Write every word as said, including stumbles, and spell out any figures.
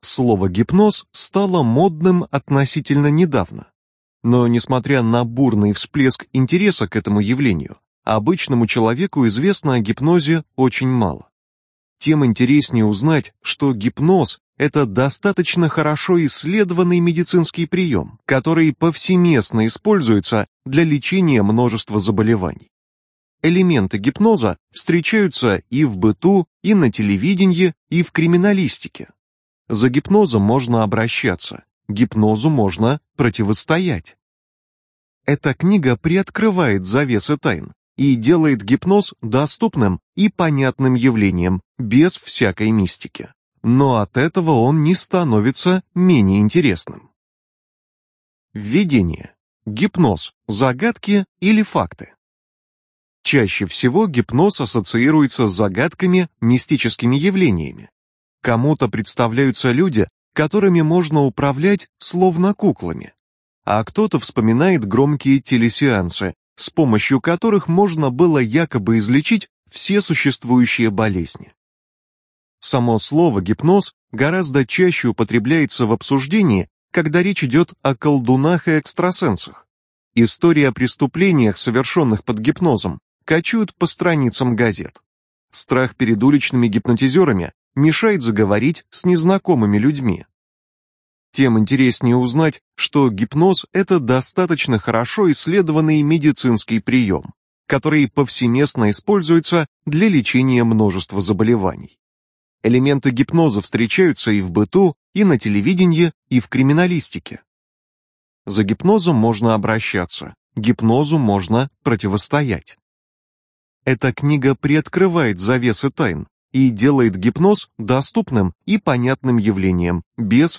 Слово «гипноз» стало модным относительно недавно. Но, несмотря на бурный всплеск интереса к этому явлению, обычному человеку известно о гипнозе очень мало. Тем интереснее узнать, что гипноз – это достаточно хорошо исследованный медицинский прием, который повсеместно используется для лечения множества заболеваний. Элементы гипноза встречаются и в быту, и на телевидении, и в криминалистике. За гипнозом можно обращаться, гипнозу можно противостоять. Эта книга приоткрывает завесы тайн и делает гипноз доступным и понятным явлением, без всякой мистики. Но от этого он не становится менее интересным. Введение. Гипноз. Загадки или факты? Чаще всего гипноз ассоциируется с загадками, мистическими явлениями. Кому-то представляются люди, которыми можно управлять словно куклами, а кто-то вспоминает громкие телесеансы, с помощью которых можно было якобы излечить все существующие болезни. Само слово «гипноз» гораздо чаще употребляется в обсуждении, когда речь идет о колдунах и экстрасенсах. Истории о преступлениях, совершенных под гипнозом, кочуют по страницам газет. Страх перед уличными гипнотизерами мешает заговорить с незнакомыми людьми. Тем интереснее узнать, что гипноз – это достаточно хорошо исследованный медицинский прием, который повсеместно используется для лечения множества заболеваний. Элементы гипноза встречаются и в быту, и на телевидении, и в криминалистике. За гипнозом можно обращаться, гипнозу можно противостоять. Эта книга приоткрывает завесы тайн и делает гипноз доступным и понятным явлением, без